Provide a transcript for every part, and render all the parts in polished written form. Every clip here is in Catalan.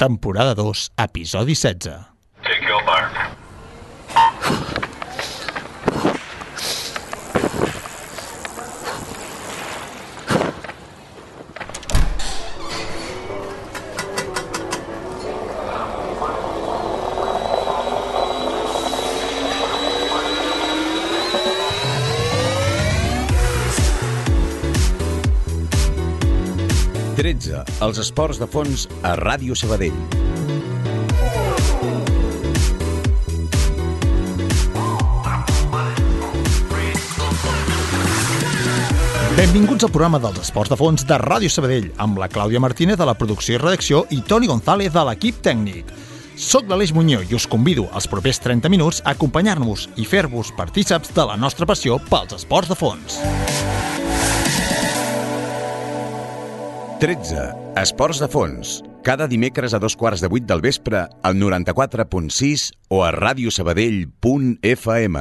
temporada 2, episodi 16. Take your mark. 13. Els esports de fons a Ràdio Sabadell. Benvinguts al programa dels esports de fons de Ràdio Sabadell, amb la Clàudia Martínez de la producció i redacció i Toni González de l'equip tècnic. Soc l'Aleix Muñoz i us convido als propers 30 minuts a acompanyar-nos i fer-vos partíceps de la nostra passió pels esports de fons. 13. Esports de fons. Cada dimecres a 7:15 del vespre al 94.6 o a radiosabadell.fm.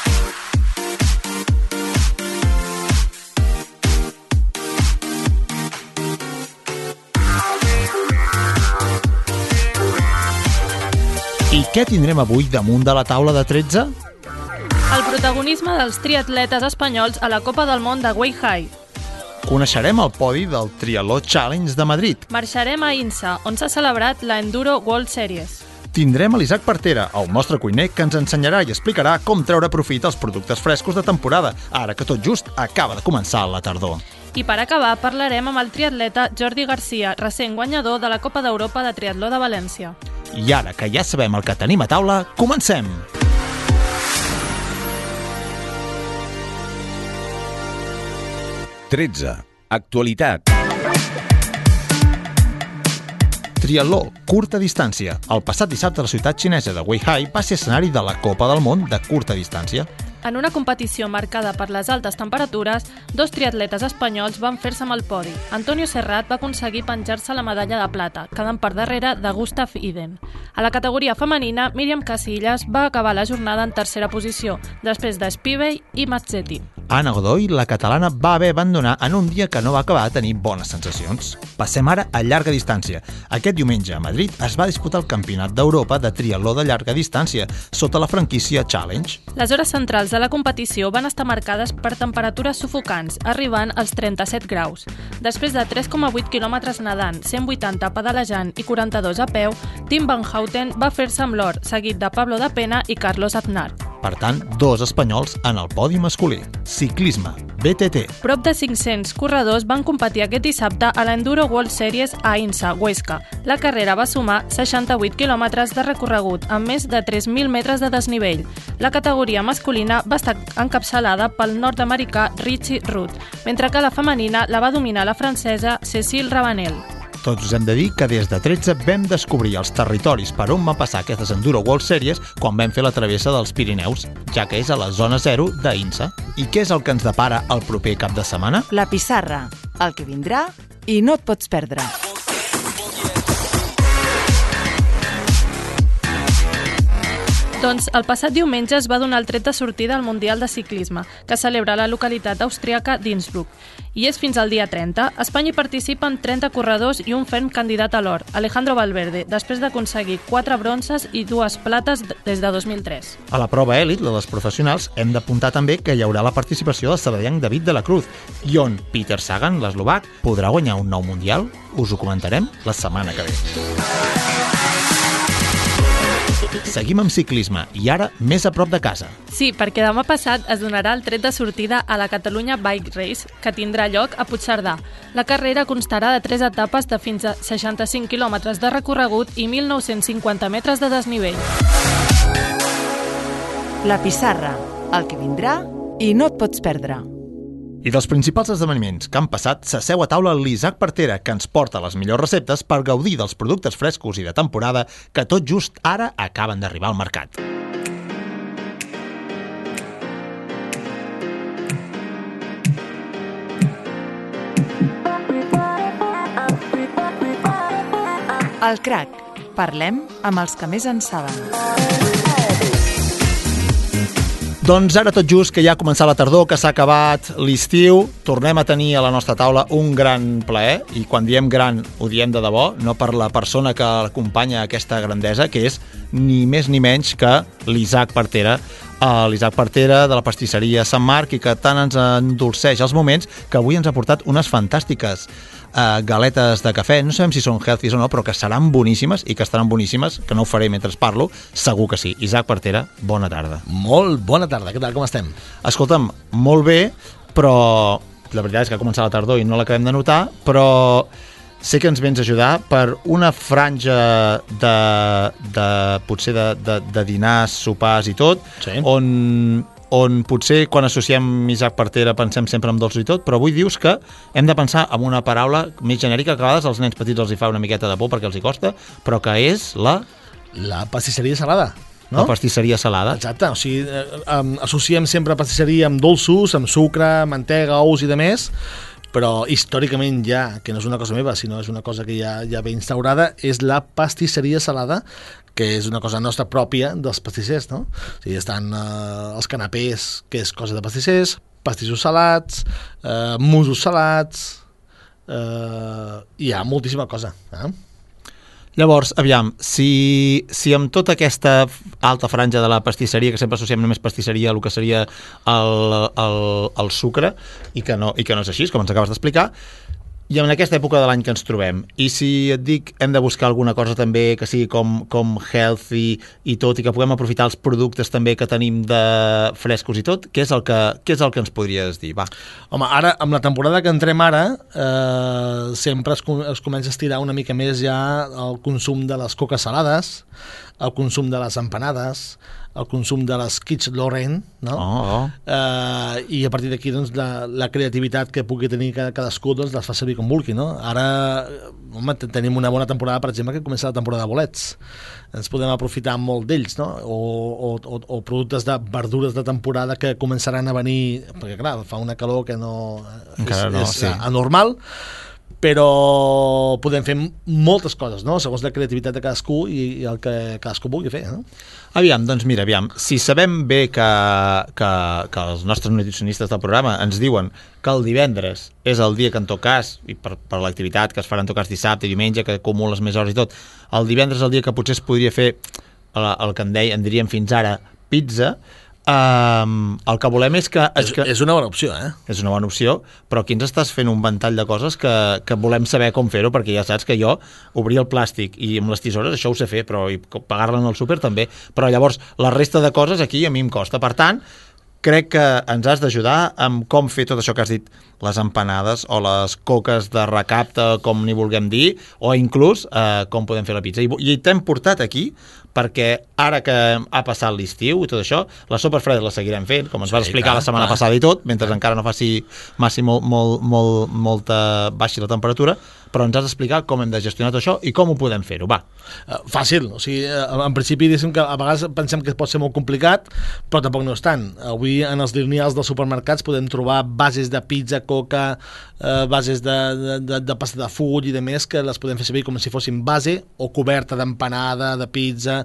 I què tindrem avui damunt de la taula de 13? El protagonisme dels triatletes espanyols a la Copa del Món de Weihai. Coneixerem el podi del Triatló Challenge de Madrid. Marxarem a INSA, on s'ha celebrat la Enduro World Series. Tindrem a l'Isaac Partera, el nostre cuiner, que ens ensenyarà i explicarà com treure profit als productes frescos de temporada, ara que tot just acaba de començar la tardor. I per acabar, parlarem amb el triatleta Jordi Garcia, recent guanyador de la Copa d'Europa de Triatló de València. I ara que ja sabem el que tenim a taula, comencem! Actualitat. Triatló, curta distància. El passat dissabte la ciutat xinesa de Weihai va ser escenari de la Copa del Món de curta distància. En una competició marcada per les altes temperatures, dos triatletes espanyols van fer-se amb el podi. Antonio Serrat va aconseguir penjar-se la medalla de plata, quedant per darrere de Gustav Iden. A la categoria femenina, Míriam Casillas va acabar la jornada en tercera posició, després de Spivey i Mazzetti. Anna Godoy, la catalana, va haver d'abandonar en un dia que no va acabar de tenir bones sensacions. Passem ara a llarga distància. Aquest diumenge a Madrid es va disputar el Campionat d'Europa de triatló de llarga distància, sota la franquícia Challenge. Les hores centrals de la competició van estar marcades per temperatures sufocants, arribant als 37 graus. Després de 3,8 quilòmetres nedant, 180 pedalejant i 42 a peu, Tim Van Houten va fer-se amb l'or, seguit de Pablo de Pena i Carlos Aznar. Per tant, dos espanyols en el podi masculí. Ciclisme, BTT. Prop de 500 corredors van competir aquest dissabte a l'Enduro World Series a INSA, Huesca. La carrera va sumar 68 quilòmetres de recorregut amb més de 3.000 metres de desnivell. La categoria masculina va estar encapçalada pel nord-americà Richie Rudd, mentre que la femenina la va dominar la francesa Cécile Rabanel. Tots us hem de dir que des de 13 vam descobrir els territoris per on van passar aquestes Enduro World Series quan vam fer la travessa dels Pirineus, ja que és a la zona 0 d'INSA. I què és el que ens depara el proper cap de setmana? La pissarra, el que vindrà i no et pots perdre. Doncs el passat diumenge es va donar el tret de sortida al Mundial de Ciclisme, que celebra la localitat austríaca d'Innsbruck. I és fins al dia 30. A Espanya hi participen 30 corredors i un ferm candidat a l'or, Alejandro Valverde, després d'aconseguir 4 bronzes i 2 plates des de 2003. A la prova èlit, la dels professionals, hem d'apuntar també que hi haurà la participació del sabadellenc David de la Cruz, i on Peter Sagan, l'eslovac, podrà guanyar un nou Mundial. Us ho comentarem la setmana que ve. Seguim amb ciclisme i ara més a prop de casa. Sí, perquè demà passat es donarà el tret de sortida a la Catalunya Bike Race, que tindrà lloc a Puigcerdà. La carrera constarà de 3 etapes de fins a 65 quilòmetres de recorregut i 1.950 metres de desnivell. La pissarra, el que vindrà i no et pots perdre. I dels principals esdeveniments que han passat, s'asseu a taula l'Isaac Partera, que ens porta les millors receptes per gaudir dels productes frescos i de temporada que tot just ara acaben d'arribar al mercat. El Crac. Parlem amb els que més en saben. Doncs ara tot just que ja ha començat la tardor, que s'ha acabat l'estiu, tornem a tenir a la nostra taula un gran plaer, i quan diem gran ho diem de debò, no per la persona que acompanya aquesta grandesa, que és ni més ni menys que l'Isaac Partera, l'Isaac Partera de la pastisseria Sant Marc, i que tant ens endolceix els moments, que avui ens ha portat unes fantàstiques galetes de cafè, no sabem si són healthy o no, però que seran boníssimes, i que estaran boníssimes, que no ho faré mentre parlo, segur que sí. Isaac Partera, bona tarda. Molt bona tarda, què tal, com estem? Escolta'm, molt bé, però la veritat és que ha començat la tardor i no l'acabem de notar, però sé que ens vens a ajudar per una franja potser de dinars, sopars i tot, sí, on potser quan associem Isaac Partera pensem sempre en dolços i tot, però avui dius que hem de pensar en una paraula més genèrica, que a vegades als nens petits els hi fa una miqueta de por perquè els hi costa, però que és la pastisseria salada, no? La pastisseria salada. Exacte, o sigui, associem sempre pastisseria amb dolços, amb sucre, mantega, ous i demés, però històricament ja, que no és una cosa meva, sinó és una cosa que ja ve instaurada, és la pastisseria salada, que és una cosa nostra pròpia dels pastissers, no? O sigui, estan els canapés, que és cosa de pastissers, pastissos salats, musos salats, hi ha moltíssima cosa, Llavors, aviam, si amb tota aquesta alta franja de la pastisseria, que sempre associem només pastisseria a el que seria el sucre, i que no és així, com ens acabes d'explicar, i en aquesta època de l'any que ens trobem, i si et dic hem de buscar alguna cosa també que sigui com healthy i tot, i que puguem aprofitar els productes també que tenim de frescos i tot, què és el que ens podries dir? Va. Home, ara, amb la temporada que entrem ara, sempre es comença a estirar una mica més ja el consum de les coques salades, el consum de les empanades, el consum de les Quiche Lorraine, no? I a partir d'aquí doncs, la creativitat que pugui tenir cadascú doncs, les fa servir com vulgui, no? Ara, home, tenim una bona temporada, per exemple, que comença la temporada de bolets. Ens podem aprofitar molt d'ells, no? O productes de verdures de temporada que començaran a venir, perquè clar, fa una calor que és anormal, però podem fer moltes coses, no? Segons la creativitat de cadascú i el que cadascú vulgui fer, no? Aviam, si sabem bé que els nostres nutricionistes del programa ens diuen que el divendres és el dia que en tot cas, i per l'activitat que es farà en tot cas dissabte i diumenge, que acumules més hores i tot, el divendres és el dia que potser es podria fer el que en diríem fins ara pizza, el que volem és que... És una bona opció, És una bona opció, però aquí ens estàs fent un ventall de coses que volem saber com fer-ho, perquè ja saps que jo obrir el plàstic i amb les tisores això ho sé fer, però pagar-la en el súper també, però llavors la resta de coses aquí a mi em costa. Per tant, crec que ens has d'ajudar amb com fer tot això que has dit, les empanades o les coques de recapte, com n'hi vulguem dir, o inclús com podem fer la pizza. I t'hem portat aquí perquè ara que ha passat l'estiu i tot això, les sopes fredes les seguirem fent, com ens vas explicar la setmana passada i tot, mentre encara no faci molta baixi la temperatura, però ens has d'explicar com hem de gestionar tot això i com ho podem fer-ho, va. Fàcil, o sigui, en principi diguem que a vegades pensem que pot ser molt complicat, però tampoc no és tant. Avui en els lineals dels supermercats podem trobar bases de pizza, coca, bases de pasta de full i de més, que les podem fer servir com si fossin base o coberta d'empanada, de pizza,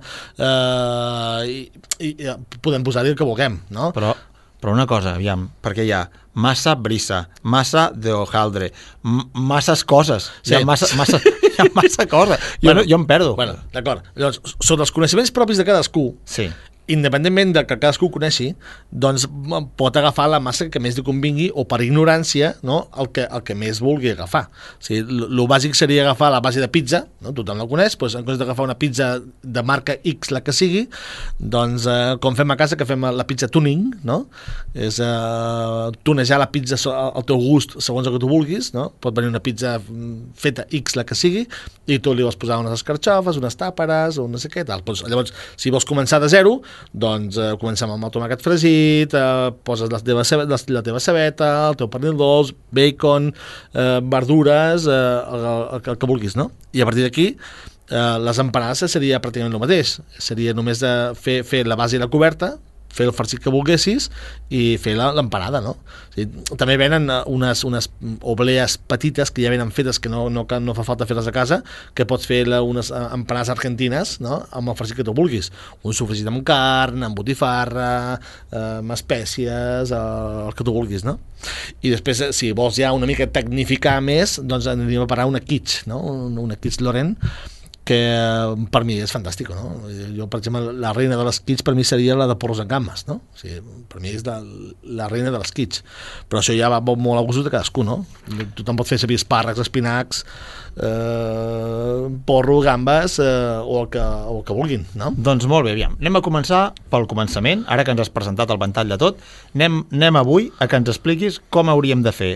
i podem posar-hi el que vulguem, no? Però una cosa, aviam, perquè hi ha massa brisa, massa de hojaldre, masses coses, sí. Hi ha massa cosa, jo em perdo. Bueno, d'acord, llavors, sobre els coneixements propis de cadascú, sí, independentment de que cadascú ho coneixi, doncs pot agafar la massa que més li convingui o per ignorància, no? el que més vulgui agafar. O sigui, el bàsic seria agafar la base de pizza, no? Tothom la coneix, doncs en comptes d'agafar una pizza de marca X, la que sigui, doncs com fem a casa, que fem la pizza tuning, no? És tunejar la pizza al teu gust segons el que tu vulguis, no? Pot venir una pizza feta X, la que sigui, i tu li vols posar unes escarxofes, unes tàperes, o no sé què, tal. Llavors, si vols començar de zero, doncs comencem amb el tomàquet fregit, poses la teva cebeta, el teu pernil dolç, bacon, verdures, el que vulguis, no? I a partir d'aquí les empanades seria pràcticament el mateix, seria només de fer la base i la coberta, fer el farcit que volguessis i fer l'empanada, no? O sigui, també venen unes oblees petites que ja venen fetes, que no fa falta fer-les a casa, que pots fer unes empanades argentines, no? Amb el farcit que tu vulguis. Un sofregit amb carn, amb botifarra, amb espècies, el que tu vulguis, no? I després, si vols ja una mica tecnificar més, doncs anem a parar una quiche, no? Una quiche Lorent, que per mi és fantàstic, no? Jo, per exemple, la reina de les quiches per mi seria la de porros en gambes, no? O sigui, per mi és la reina de les quiches, però això ja va molt a gust de cadascú, no? Tothom pot fer servir espàrrecs, espinacs, porro, gambes o el que vulguin, no? Doncs molt bé, aviam, anem a començar pel començament, ara que ens has presentat el ventall de tot, anem avui a que ens expliquis com hauríem de fer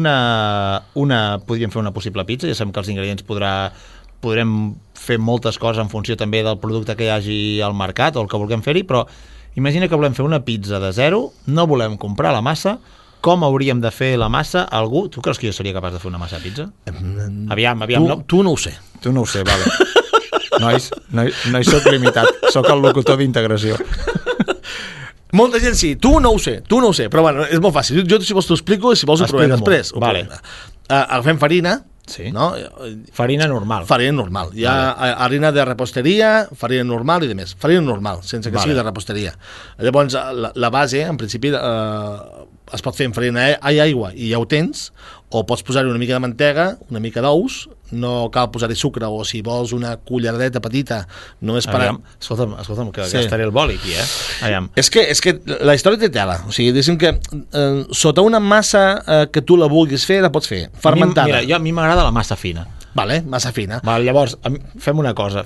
podríem fer una possible pizza, ja sabem que els ingredients podrem fer moltes coses en funció també del producte que hi hagi al mercat o el que vulguem fer-hi, però imagina que volem fer una pizza de zero, no volem comprar la massa, com hauríem de fer la massa? Tu creus que jo seria capaç de fer una massa de pizza? Aviam. Tu no ho sé. Tu no ho sé, vale. No hi soc limitat, soc el locutor d'integració. Molta gent sí, tu no ho sé, però bueno, és molt fàcil. Jo si vols t'ho explico i si vols ho provem després. Vale. Agafem farina, sí. No? Farina normal. Hi ha harina de reposteria, farina normal i de més. Farina normal, sense que sigui de reposteria. Llavors, la base, en principi, es pot fer amb farina i aigua i ja ho tens, o pots posar-hi una mica de mantega, una mica d'ous, no cal posar-hi sucre, o si vols una culleradeta petita, només per... Escolta'm, que gastaré el boli aquí, És que la història té tela, o sigui, diguéssim que sota una massa que tu la vulguis fer, la pots fer fermentada. A mi m'agrada la massa fina. Vale, massa fina. Vale, llavors, fem una cosa.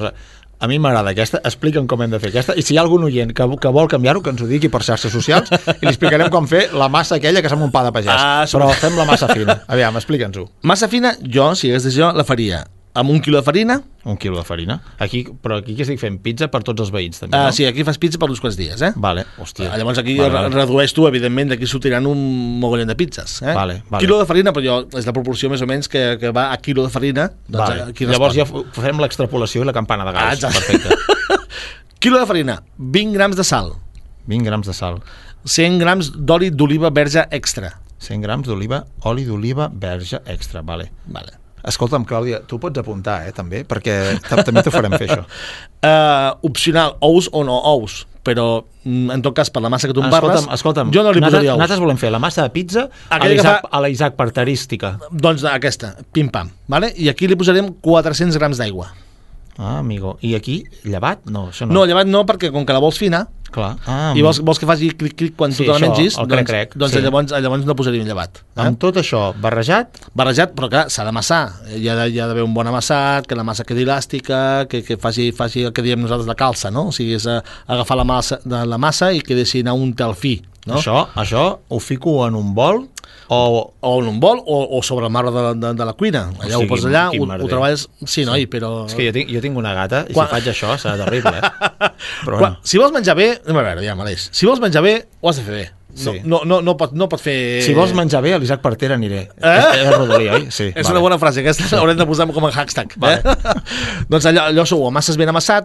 A mi m'agrada aquesta, explica'm com hem de fer aquesta, i si hi ha algun oient que vol canviar-ho, que ens ho digui per xarxes socials, i li explicarem com fer la massa aquella que sembla un pa de pagès. Però fem la massa fina. Aviam, explica'ns-ho. Massa fina, jo, si hagués de jo, la faria amb 1 quilo de farina. 1 quilo de farina. Però aquí que estic fent pizza per tots els veïns, també, no? Sí, aquí fas pizza per uns quants dies, Vale, hòstia. Llavors aquí redueix tu, evidentment, d'aquí sortiran un mogollon de pizzas, Vale. Quilo de farina, però és la proporció més o menys que va a quilo de farina. Doncs llavors ja fem l'extrapolació i la campana de Gauss. Perfecte. Quilo de farina, 20 grams de sal. 20 grams de sal. 100 grams d'oli d'oliva verge extra. 100 grams oli d'oliva verge extra, vale. Escolta'm, Clàudia, tu pots apuntar, també, perquè també t'ho farem fer, això. Opcional, ous o no ous, però en tot cas, per la massa que tu em parles, escolta'm, jo no li posaria ous. Nosaltres volem fer la massa de pizza a la Isaac Parterística. Doncs aquesta, pim-pam, vale? I aquí li posarem 400 grams d'aigua. Amigo. I aquí, llevat? No, això no. No, llevat no, perquè com que la vols fina, clar. I vols que faci clic-clic quan tu te la mengis, doncs sí. llavors no posaríem llevat. Amb tot això barrejat? Barrejat, però clar, s'ha d'amassar. Hi ha d'haver un bon amassat, que la massa quedi elàstica, que faci el que diem nosaltres la calça, no? O sigui, és agafar la massa i que deixi anar un tel fi, no? Això ho fico en un bol o en un bol o sobre el marbre de la cuina. Allà ho poses allà, ho treballes... Sí, noi, però... És que jo tinc una gata i si faig això serà terrible, Però bueno. Si vols menjar bé... A veure, ja, Aleix. Si vols menjar bé, ho has de fer bé. Sí. No pot fer... Si vols menjar bé, a l'Isaac Partera aniré. És rodolí, oi? Sí, és una bona frase, aquesta l'haurem de posar com a hashtag. Doncs allò ho amasses ben amassat,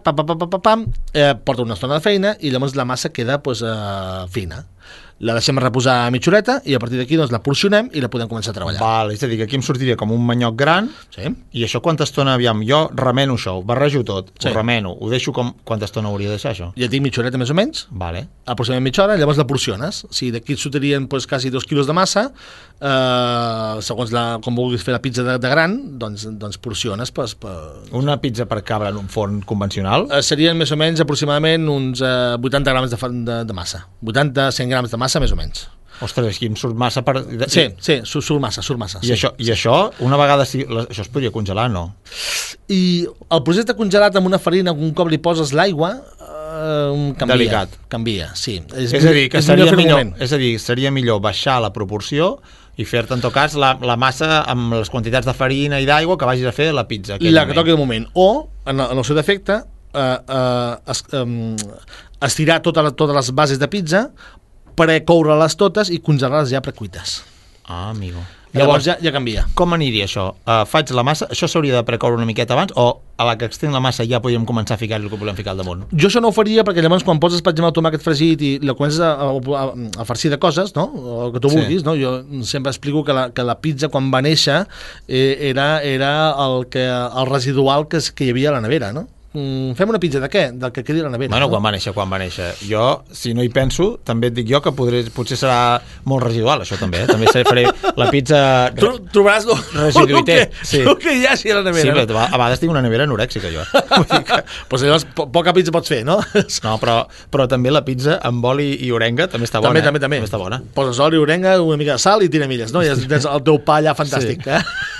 porta una estona de feina i llavors la massa queda fina. La deixem reposar a mitja horeta i a partir d'aquí la porcionem i la podem començar a treballar. Val, és a dir, que aquí em sortiria com un manyoc gran, i això quanta estona, aviam, jo remeno això, ho barrejo tot, ho remeno, ho deixo quanta estona hauria de deixar això? Ja tinc mitja horeta més o menys, aproximadament mitja hora, llavors la porciones. Si d'aquí et sortirien quasi 2 quilos de massa, segons com vulguis fer la pizza de gran, doncs porciones. Una pizza per cabre en un forn convencional? Serien més o menys aproximadament uns 80 grams de massa, 80-100 grams de massa més o menys. Ostres, aquí em surt massa per... Sí, surt massa. I això, una vegada... Això es podria congelar, no? I el procés de congelat amb una farina, un cop li poses l'aigua, canvia. Delicat. Canvia, sí. És a dir, que seria millor baixar la proporció i fer-te, en tot cas, la massa amb les quantitats de farina i d'aigua que vagis a fer la pizza. La que toqui de moment. O, en el seu defecte, estirar totes les bases de pizza, precoure-les totes i congelar-les ja precuites. Amigo. Llavors ja canvia. Com aniria això? Faig la massa, això s'hauria de precoure una miqueta abans o a la que extenc la massa ja podríem començar a ficar el que volem ficar al damunt? Jo això no ho faria perquè llavors quan poses, per exemple, el tomàquet fregit i la comences a farcir de coses, no? El que tu vulguis, no? Jo sempre explico que la pizza quan va néixer era el residual que hi havia a la nevera, no? Fem una pizza de què? Del que quedi a la nevera. Bueno, quan va néixer. Jo, si no hi penso, també et dic jo que potser serà molt residual, això també, També faré la pizza... Trobaràs residu i té. El que hi hagi a la nevera. Sí, però a vegades tinc una nevera anorèxica, jo. Pues llavors, poca pizza pots fer, no? No, però també la pizza amb oli i orenga també està bona. També està bona. Poses oli, orenga, una mica de sal i tiramilles, no? I tens el teu pa allà fantàstic,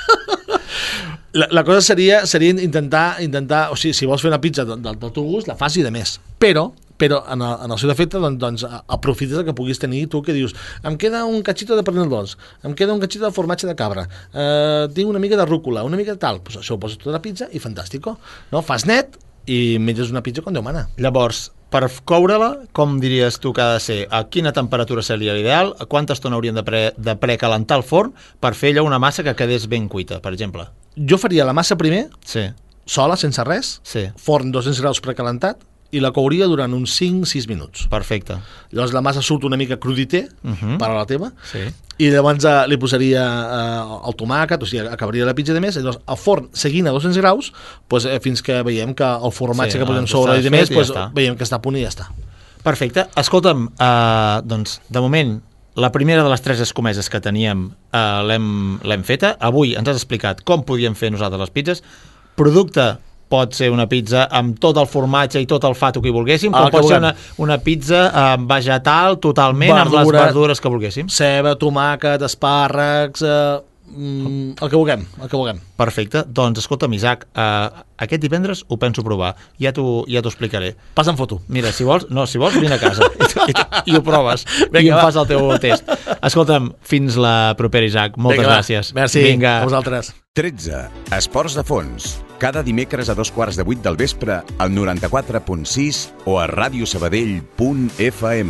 La cosa seria intentar, o sigui, si vols fer una pizza del teu gust, la faci de més. Però en el seu defecte, doncs aprofites el que puguis tenir tu, que dius, em queda un cachito de pernil dolç, em queda un cachito de formatge de cabra, tinc una mica de rúcula, una mica de tal, pues això ho poses tot a la pizza i fantàstico, no? Fas net i menges una pizza com Déu mana. Llavors, per coure-la, com diries tu que ha de ser? A quina temperatura seria l'ideal? A quanta estona hauríem de precalentar el forn per fer allò una massa que quedés ben cuita, per exemple? Jo faria la massa primer, sí, sola, sense res, sí, forn 200 graus precalentat, i la couria durant uns 5-6 minuts. Perfecte. Llavors la massa surt una mica cruditer, per a la teva, sí, i llavors li posaria el tomàquet, o sigui, acabaria la pizza de més, i llavors el forn seguint a 200 graus, doncs, fins que veiem que el formatge que posem sobre i de més, doncs, veiem que està a punt i ja està. Perfecte. Escolta'm, doncs, de moment, la primera de les 3 escomeses que teníem l'hem feta. Avui ens has explicat com podíem fer nosaltres les pizzas. Producte pot ser una pizza amb tot el formatge i tot el fato que hi volguéssim, com pot ser una pizza vegetal totalment, amb les verdures que volguéssim. Ceba, tomàquet, espàrrecs, el que vulguem. Perfecte. Doncs escolta'm, Isaac, aquest divendres ho penso provar. Ja t'ho explicaré. Passa'm foto. Mira, si vols, vine a casa i ho proves. I em fas el teu test. Escolta'm, fins la propera, Isaac. Moltes gràcies. Merci. Vinga. A vosaltres. 13. Esports de fons. Cada dimecres a 7:15 del vespre al 94.6 o a radiosabadell.fm.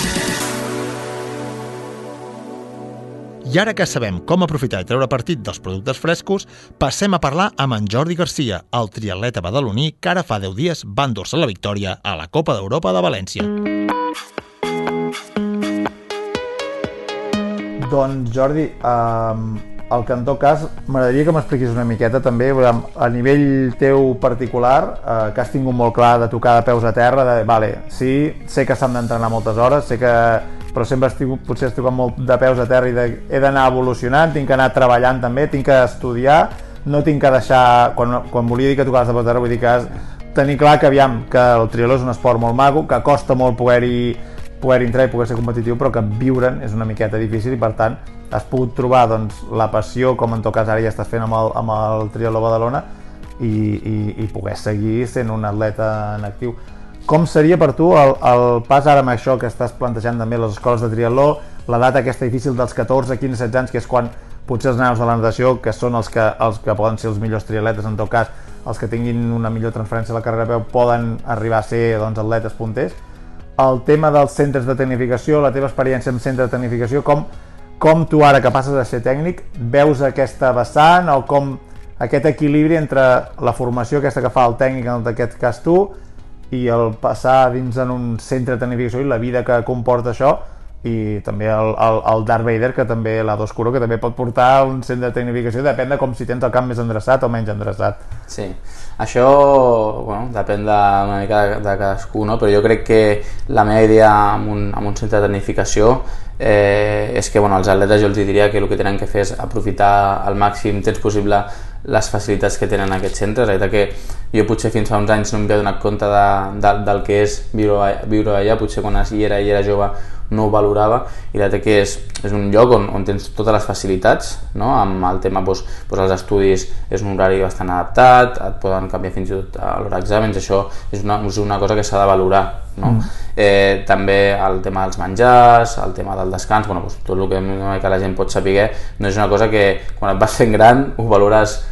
I ara que sabem com aprofitar i treure partit dels productes frescos, passem a parlar amb en Jordi Garcia, el triatleta badaloní que ara fa 10 dies va endur-se la victòria a la Copa d'Europa de València. Doncs Jordi, el que en tot cas m'agradaria que m'expliquis una miqueta també a nivell teu particular, que has tingut molt clar de tocar de peus a terra, sí, sé que s'han d'entrenar moltes hores, però sempre potser has tocat molt de peus a terra i he d'anar evolucionant, tinc que anar treballant també, tinc que estudiar, no tinc que deixar, quan volia dir que tocaves de peus a terra, vull dir que has de tenir clar que el triatló és un esport molt maco, que costa molt poder-hi entrar i poder ser competitiu, però que viure'n és una miqueta difícil i per tant has pogut trobar la passió, com en tot cas ara ja estàs fent amb el triatló Badalona, i poder seguir sent un atleta en actiu. Com seria per tu el pas ara amb això que estàs plantejant també les escoles de triatló, l'edat aquesta difícil dels 14, 15, 16 anys, que és quan potser els nanos de la natació, que són els que poden ser els millors triatletes, en tot cas, els que tinguin una millor transferència a la carrera a peu, poden arribar a ser atletes punters. El tema dels centres de tecnificació, la teva experiència amb centre de tecnificació, com tu ara que passes a ser tècnic veus aquesta vessant o com aquest equilibri entre la formació aquesta que fa el tècnic, en aquest cas tu, i el passar dins en un centre de tecnificació i la vida que comporta això, i també el Darth Vader, que també l'Ado Oscuro, que també pot portar a un centre de tecnificació, depèn de com si tens el camp més endreçat o menys endreçat. Sí, això depèn una mica de cadascú, no? Però jo crec que la meva idea amb un centre de tecnificació és que als atletes jo els diria que el que tenen que fer és aprofitar al màxim temps possible les facilitats que tenen aquests centres. La veritat que jo potser fins fa uns anys no m'havia donat compte del que és viure allà, potser quan hi era jove no ho valorava, i la veritat que és un lloc on tens totes les facilitats, no? Amb el tema, els estudis és un horari bastant adaptat, et poden canviar fins i tot a l'hora d'exàmens, això és una cosa que s'ha de valorar, no? També el tema dels menjars, el tema del descans, tot el que la gent pot saber, no és una cosa que quan et vas fent gran ho valores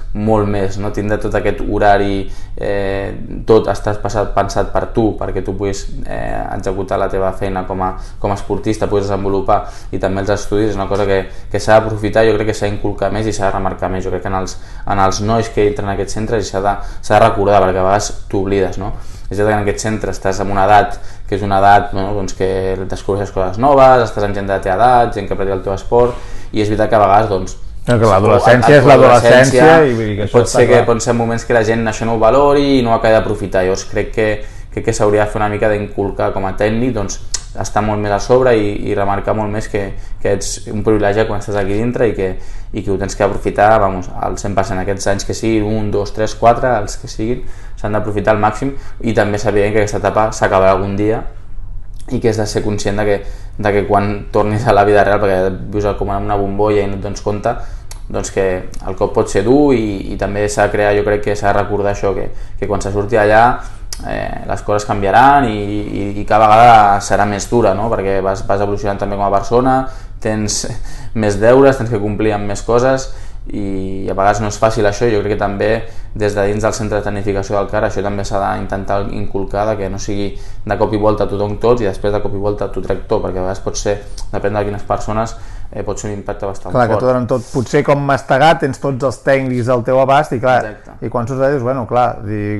molt més, no? Tindre tot aquest horari, tot està pensat per tu, perquè tu puguis executar la teva feina com a esportista, puguis desenvolupar, i també els estudis és una cosa que s'ha d'aprofitar, jo crec que s'ha d'inculcar més i s'ha de remarcar més. Jo crec que en els nois que entren en aquests centres s'ha de recordar, perquè a vegades t'oblides, no? És veritat que en aquest centre estàs en una edat que és una edat, no? Doncs que descobreixes coses noves, estàs amb gent de la teva edat, gent que practica el teu esport, i és veritat que a vegades doncs, l'adolescència és l'adolescència i vull dir que pot ser moments que la gent això no ho valori i no ho acabi d'aprofitar. Llavors crec que s'hauria de fer una mica d'inculcar com a tècnic, doncs estar molt més a sobre i remarcar molt més que ets un privilegi quan estàs aquí dintre i que ho tens que aprofitar al 100%. Aquests anys que siguin, 1, 2, 3, 4, els que siguin, s'han d'aprofitar al màxim, i també saber que aquesta etapa s'acabarà algun dia i que has de ser conscient de que quan tornis a la vida real, perquè vius com en una bombolla i no et dones compte, doncs que el cop pot ser dur, i també s'ha de crear, jo crec que s'ha de recordar això, que quan se surti allà les coses canviaran i cada vegada serà més dura, no? Perquè vas evolucionant també com a persona, tens més deures, tens que complir amb més coses, i a vegades no és fàcil això. Jo crec que també des de dins del centre de tecnificació del CAR això també s'ha d'intentar inculcar, que no sigui de cop i volta tothom tot i després de cop i volta tu trec tot, perquè a vegades pot ser, depèn de quines persones, pot ser un impacte bastant fort. Clar, que t'ho donen tot, potser com mastegat, tens tots els tècnics al teu abast i clar, i quan surts dius, bueno, clar,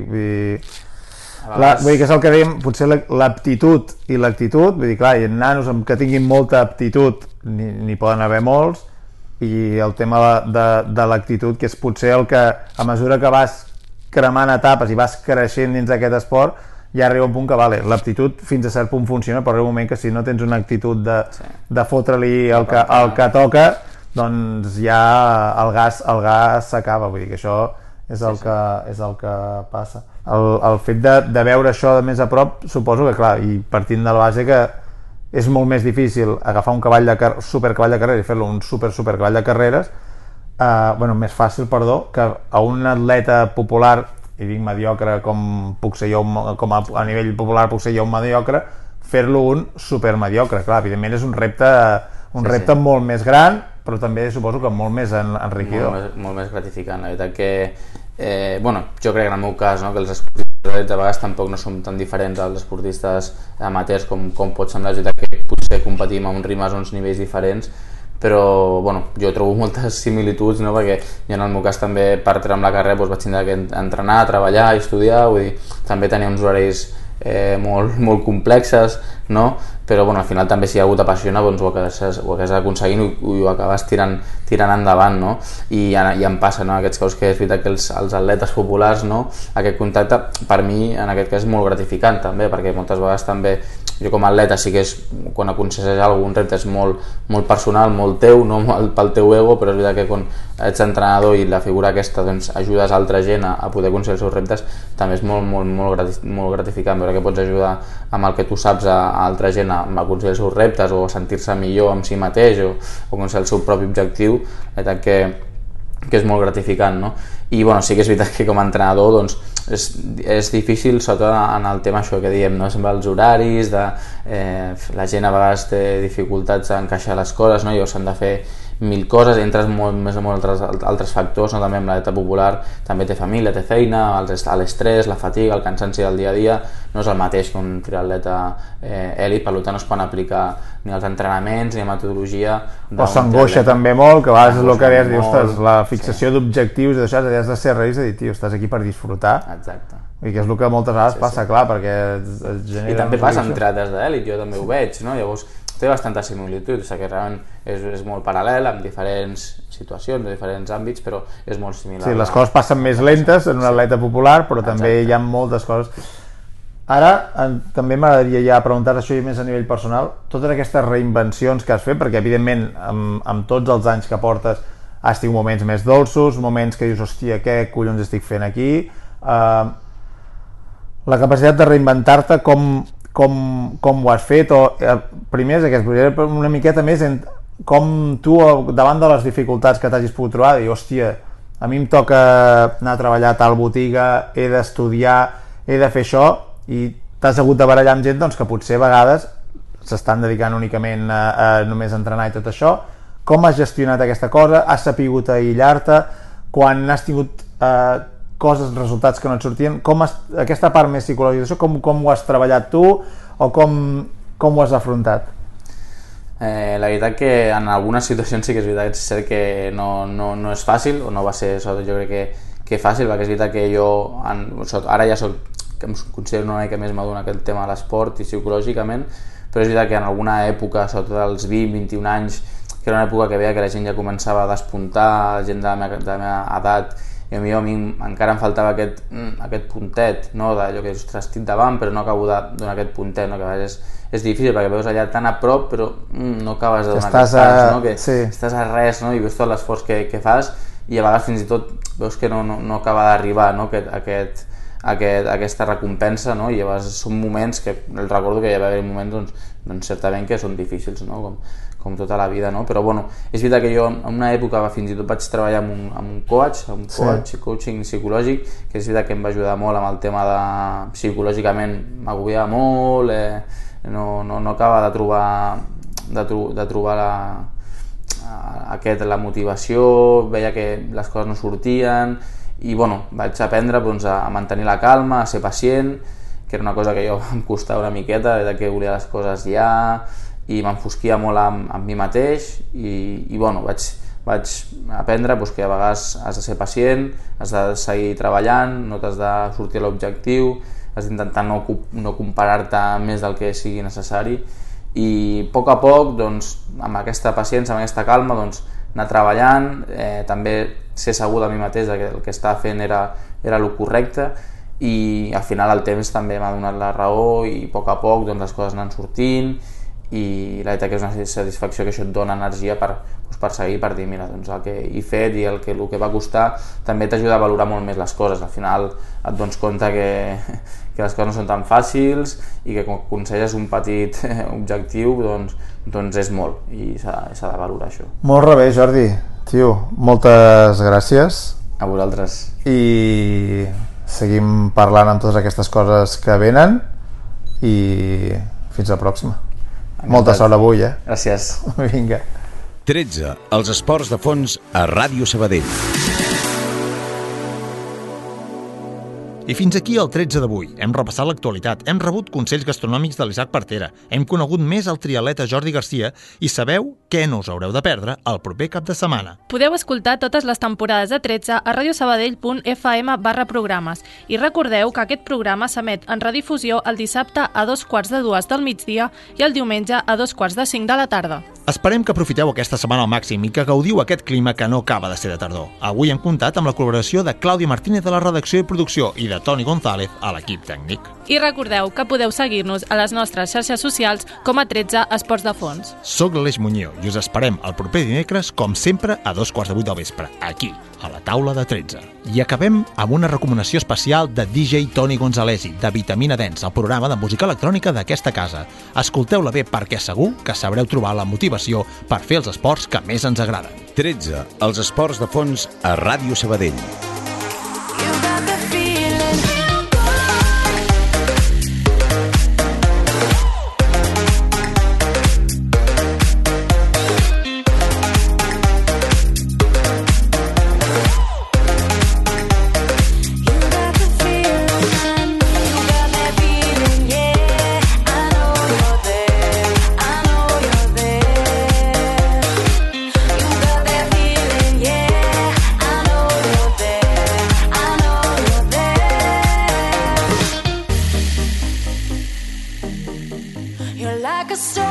vull dir que és el que dèiem, potser l'aptitud i l'actitud, vull dir, clar, i nanos que tinguin molta aptitud n'hi poden haver molts, i el tema de l'actitud, que és potser el que a mesura que vas cremant etapes i vas creixent dins d'aquest esport, ja arriba un punt que l'aptitud fins a cert punt funciona, però arriba un moment que si no tens una actitud de fotre-li el que toca, doncs ja el gas s'acaba. Vull dir que això és el que passa. El fet de veure això de més a prop, suposo que clar, i partint de la base que és molt més difícil agafar un supercavall de carreres i fer-lo un supercavall de carreres, més fàcil, que a un atleta popular, i dic mediocre com puc ser jo, com a nivell popular puc ser jo un mediocre, fer-lo un supermediocre. Clar, evidentment és un repte molt més gran, però també suposo que molt més enriquidor. Molt més gratificant. La veritat que jo crec que en el meu cas, que els esportistes a vegades tampoc no som tan diferents als esportistes amateurs com pot semblar. És veritat que potser competim a uns ritmes, a uns nivells diferents, però jo trobo moltes similituds, no? Perquè jo en el meu cas també per treure amb la carrera vaig tindre que entrenar, treballar i estudiar, vull dir, també tenia uns horaris molt complexes, no? Però al final també si algú t'apassiona ho acabes aconseguint i ho acabes tirant endavant, no? I em passa, no? En aquests casos que és veritat que els atletes populars, no? Aquest contacte per mi en aquest cas és molt gratificant també, perquè moltes vegades també jo com a atleta sí que quan aconsegueixes algun repte és molt personal, molt teu, no pel teu ego, però és veritat que quan ets entrenador i la figura aquesta ajudes altra gent a poder aconseguir els seus reptes, també és molt gratificant veure que pots ajudar amb el que tu saps a altra gent a aconseguir els seus reptes o a sentir-se millor amb si mateix o aconseguir el seu propi objectiu. La veritat que és molt gratificant, no? I sí que és veritat que com a entrenador doncs, és difícil, sobretot en el tema això que diem, no? Sempre els horaris, la gent a vegades té dificultats a encaixar les coses, no? Llavors s'han de fer 1000 coses, entres més en altres factors, no? També amb l'atleta popular també té família, té feina, l'estrès, la fatiga, el cansanci del dia a dia no és el mateix que un triatleta èlit, per tant no es poden aplicar ni els entrenaments ni la metodologia o s'angoixa també molt, que a vegades és el que deies, ostres, la fixació d'objectius i d'això, has de ser realista i dir, tio, estàs aquí per disfrutar. Exacte. I que és el que moltes vegades passa, clar, perquè es genera... I també passa amb triatletes d'èlit, jo també ho veig, no? Llavors té bastanta similitud, que realment és molt paral·lel amb diferents situacions, en diferents àmbits, però és molt similar. Sí, les coses passen més lentes en un atleta popular, però també hi ha moltes coses. Ara, també m'agradaria ja preguntar això i més a nivell personal, totes aquestes reinvencions que has fet, perquè evidentment amb tots els anys que portes has tingut moments més dolços, moments que dius, hòstia, què collons estic fent aquí? La capacitat de reinventar-te, com ho has fet? Primer és aquest, una miqueta més en com tu, davant de les dificultats que t'hagis pogut trobar, dir, hòstia, a mi em toca anar a treballar a tal botiga, he d'estudiar, he de fer això, i t'has hagut de barallar amb gent que potser a vegades s'estan dedicant únicament a només entrenar i tot això. Com has gestionat aquesta cosa? Has sapigut aïllar-te? quan has tingut coses, resultats que no et sortien, aquesta part més psicològica, com ho has treballat tu o com ho has afrontat? La veritat que en algunes situacions sí que és veritat, és cert que no és fàcil, o no va ser, sobretot jo crec que fàcil, perquè és veritat que jo ara ja em considero una mica més madur en aquest tema de l'esport i psicològicament, però és veritat que en alguna època, sobretot als 20-21 anys, que era una època que veia que la gent ja començava a despuntar, la gent de la meva edat, i a mi encara em faltava aquest puntet, no? D'allò que estic davant però no acabo de donar aquest puntet, no? Que a vegades és difícil perquè veus allà tan a prop però no acabes de donar aquest pas, no? Que sí. Estàs a res, no? I veus tot l'esforç que fas i a vegades fins i tot veus que no acaba d'arribar, no? Aquesta recompensa, no? I llavors són moments que el recordo que hi va haver moments doncs certament que són difícils, no? Com tota la vida, no? Però bueno, és veritat que jo en una època fins i tot vaig treballar amb un coach, coaching psicològic, que és veritat que em va ajudar molt amb el tema de psicològicament m'agobiava molt, no acaba de trobar la motivació, veia que les coses no sortien i bueno, vaig aprendre doncs, a mantenir la calma, a ser pacient, que era una cosa que jo em costava una miqueta, que volia les coses ja, i m'enfosquia molt amb mi mateix i bueno, vaig aprendre doncs, que a vegades has de ser pacient, has de seguir treballant, no t'has de sortir a l'objectiu, has d'intentar no comparar-te més del que sigui necessari i a poc doncs, amb aquesta paciència, amb aquesta calma doncs, anar treballant, també ser segur de mi mateix que el que estava fent era el correcte i al final el temps també m'ha donat la raó i a poc doncs, les coses anen sortint i la veritat que és una satisfacció que això et dona energia per seguir, per dir mira, doncs el que he fet i el que va costar també t'ajuda a valorar molt més les coses, al final et dones compte que les coses no són tan fàcils i que quan aconsegueixes un petit objectiu doncs és molt i s'ha de valorar això. Molt bé, Jordi, tio, moltes gràcies a vosaltres i seguim parlant amb totes aquestes coses que venen i fins la pròxima. Molta sort avui, Gràcies. Vinga. 13. Els esports de fons a Ràdio Sabadell. I fins aquí el 13 d'avui. Hem repassat l'actualitat, hem rebut consells gastronòmics de l'Isaac Partera, hem conegut més el triatleta Jordi Garcia i sabeu què no us haureu de perdre el proper cap de setmana. Podeu escoltar totes les temporades de 13 a radiosabadell.fm/programes i recordeu que aquest programa s'emet en redifusió el dissabte a 2:45 del migdia i el diumenge a 2:45 de la tarda. Esperem que aprofiteu aquesta setmana al màxim i que gaudiu aquest clima que no acaba de ser de tardor. Avui hem comptat amb la col·laboració de Clàudia Martínez de la redacció i producció i de Toni González a l'equip tècnic. I recordeu que podeu seguir-nos a les nostres xarxes socials com a 13 Esports de Fons. Soc l'Aleix Muñoz i us esperem el proper dimecres, com sempre, a 2:15 del vespre, aquí, a la taula de 13. I acabem amb una recomanació especial de DJ Toni Gonzalesi, de Vitamina Dance, el programa de música electrònica d'aquesta casa. Escolteu-la bé perquè segur que sabreu trobar la motivació per fer els esports que més ens agraden. 13. Els esports de fons a Ràdio Sabadell. You're like a star.